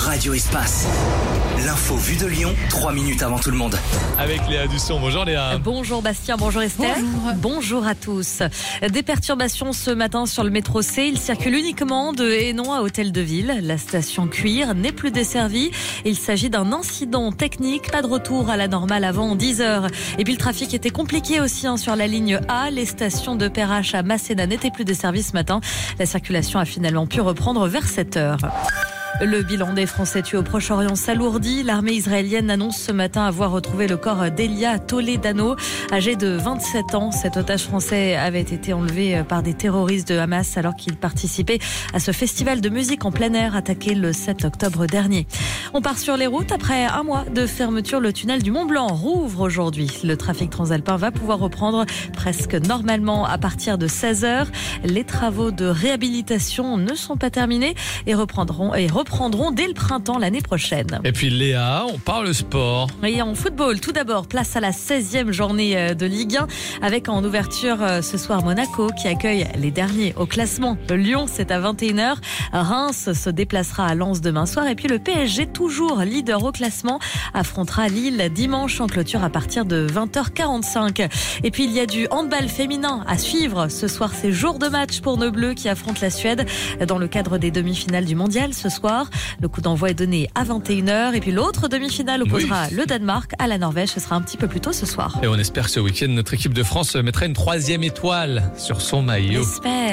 Radio Espace. L'info vue de Lyon, 3 minutes avant tout le monde. Avec Léa Dusson. Bonjour Léa. Bonjour Bastien, bonjour Esther. Bonjour à tous. Des perturbations ce matin sur le métro C. Il circule uniquement de Hénon à Hôtel de Ville. La station Cuire n'est plus desservie. Il s'agit d'un incident technique. Pas de retour à la normale avant 10h. Et puis le trafic était compliqué aussi sur la ligne A. Les stations de Perrache à Masséna n'étaient plus desservies ce matin. La circulation a finalement pu reprendre vers 7h. Le bilan des Français tués au Proche-Orient s'alourdit. L'armée israélienne annonce ce matin avoir retrouvé le corps d'Elia Toledano, âgé de 27 ans. Cet otage français avait été enlevé par des terroristes de Hamas alors qu'il participait à ce festival de musique en plein air attaqué le 7 octobre dernier. On part sur les routes. Après un mois de fermeture, le tunnel du Mont-Blanc rouvre aujourd'hui. Le trafic transalpin va pouvoir reprendre presque normalement à partir de 16h. Les travaux de réhabilitation ne sont pas terminés et reprendront dès le printemps l'année prochaine. Et puis Léa, on parle sport. Et en football, tout d'abord, place à la 16e journée de Ligue 1 avec en ouverture ce soir Monaco qui accueille les derniers au classement. Lyon, c'est à 21h. Reims se déplacera à Lens demain soir. Et puis le PSG, toujours leader au classement, affrontera Lille dimanche en clôture à partir de 20h45. Et puis il y a du handball féminin à suivre. Ce soir, c'est jour de match pour nos Bleus qui affrontent la Suède dans le cadre des demi-finales du mondial ce soir. Le coup d'envoi est donné à 21h. Et puis l'autre demi-finale opposera le Danemark à la Norvège. Ce sera un petit peu plus tôt ce soir. Et on espère que ce week-end, notre équipe de France mettra une 3e étoile sur son maillot. J'espère.